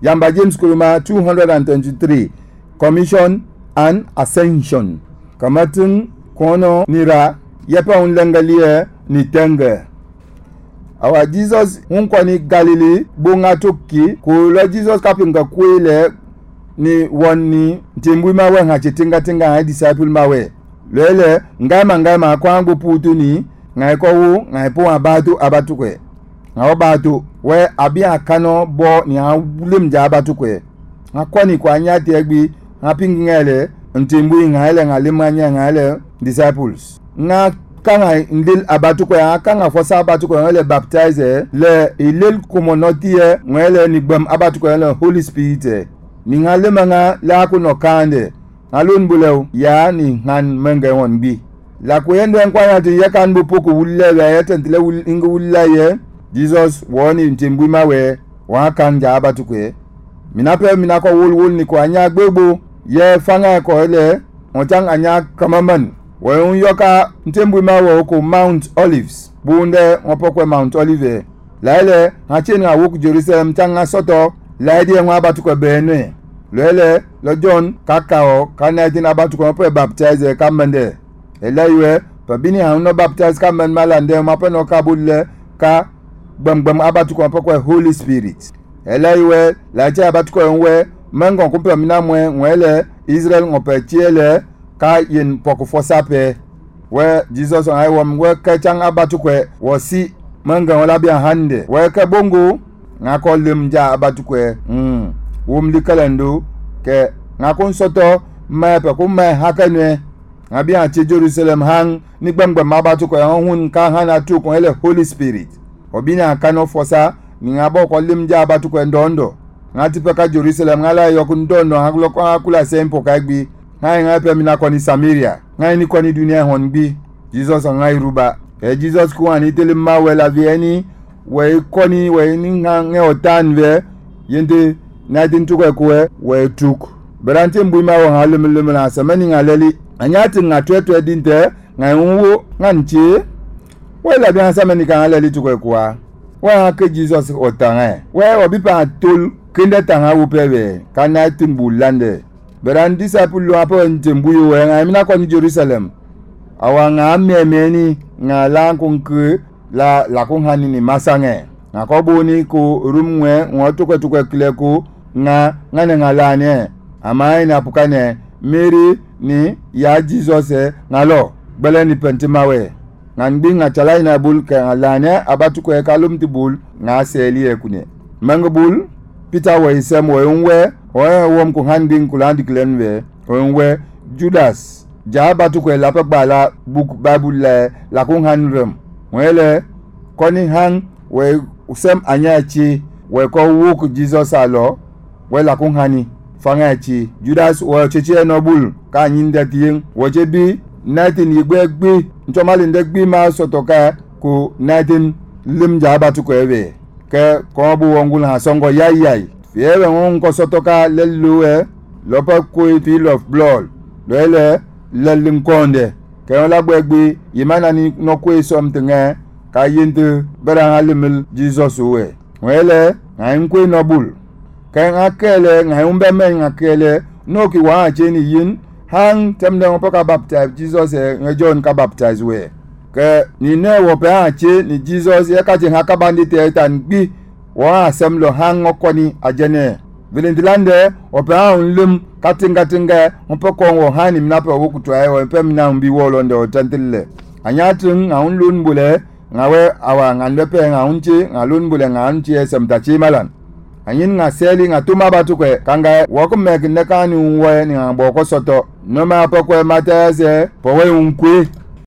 Yamba James Kuruma 223. Commission and Ascension. Kamatin kono nira yepa unlengalie ni tenge. Awa Jesus unkwani Galilee bunga tuki kula Jesus kapinga kwele ni wani timbui mawe nga chitinga nga disciple mawe. Lele ngama kwangu putu ni ngai ko wu ngai po abatu kwe. Nga batu we abia kano bo ni awulim ja abatu kwe. Nga kwani kwa nyati egbi nga pingele ntimbui ngale ngalimanya ngale disciples. Nga kanga ndil abatu kwe kanga fosa abatu kwe ngale baptize le ilil community ngale ni bam abatu kwe le Holy Spirit. Ni ngale manga la kuno kande. Alun bulew ya ni ngan menge won bi. La kuyende nkwanya ti yakan bu poku wulle ga yetentile ingu wulla ye. Jesus woni ntimbu mawe wa kan ja abatu kwe. Minako wul ni kwa nya gbegbo ye fanga ko ele onchang anya kamaman. We unyoka ntimbu mawe ko Mount Olives. Bunde ngopokwe Mount Olive. Laile hacheni awuk Jerusalem changa soto laidi ngwa abatu kwe benwe. Lele lo John kakao kana tin abatu ko pe baptize kamende elaiwe pabini hauno baptize kamen malande mape no kabulle ka bam abatu ko pe Holy Spirit elaiwe la cha abatu ko nwe mengo kumpe minamwe ngwele Israel ngope chiele ka yin poko fosape we Jesus on aiwo mwe ka chang abatu ko wosi mengo wala bia hande we ka bongo ngako limja abatu ko wumli kalendo ke ngakon soto mepe ku me hakanwe ngabi anti Jerusalem hang ni gbangba mabatu ko hun ka hana tu ko ele Holy Spirit obina kano fosa ni ngabo ko limja abatu ko ndondo ngati peka Jerusalem ngala yokundono hakulo ko akula sempo kagbi ngai ngape mina ko ni Samaria ngai ni ko ni dunia honbi Jesus ngai ruba Jesus ku ani tele mawela vieni we koni we ni nge otanve yende na din tukwe kwe we tuk berante mbui ma wa halum na samani ngaleli anyati ngatwetwe dinte ngaiwo nganchi we la bien samani kan ngaleli tukwe kwa wa ke Jesus otanga we obipa tul kinde tanga upewe kana timbulande beran disciple lo apo ntimbuyo we ngamina ko ni Jerusalem awanga memeni ngala kunku la kunhani ni masange ngakobuni ku rumwe ngotukwe kileko ngane ngalane amai na pukane Mary ni ya Jesus ngalo bele ni pentimawe ngandi ngachalai na bul ka ngalane abatu ko kalumti bul ngaseli ekune mangabul Peter wa isem wa unwe wa wom ko handing kulandi klenwe unwe Judas ja abatu ko la pabala book Bible la ko hanrem wele koni hang we usem anyachi we ko wuk Jesus alo we la kunhani fangachi Judas wa cheche nobul ka nyinde tin woje bi natin yigbegbi ntomali ndegbi ma sotoka ku natin limja abatu ko ewe ke ko bu wongul ha songo yai yewe ngongo sotoka lelluwe lopa ko feel of blood lele lelim konde ke la gbegbi yimana ni no ko something ka yinde bara halimil Jesus we wele ngankwe nobul kan akele ngayumbe men akele no ki wa cheni yin hang temde ngopoka baptize Jesus John ka baptize we ke ni ne wo pe ache ni Jesus ye ka je hakabandi te tan bi wa asemlo hang okoni ajene vilindilande ope lim katinga mpoko wo hani mnape wo kutwa wo pe mna mbi wo londe otantille anyatun aunlun bule ngawe awa ngandepe ngaunchi ngalun bule nganchi esemtachi malan anyin nga seli nga tuma batu kwe kanga wako mek nekani unwe ni ngaboko soto noma apokwe mateze powe unkwe